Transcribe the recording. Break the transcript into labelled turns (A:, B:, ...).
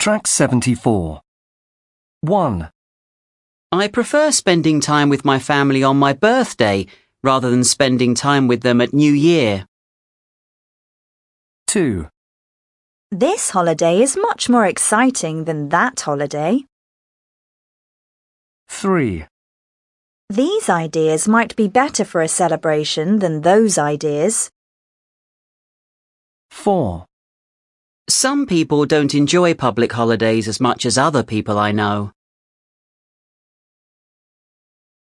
A: Track 74. 1,
B: I prefer spending time with my family on my birthday rather than spending time with them at New Year.
A: 2,
C: This holiday is much more exciting than that holiday.
A: 3,
C: These ideas might be better for a celebration than those ideas.
A: 4,
B: Some people don't enjoy public holidays as much as other people I know.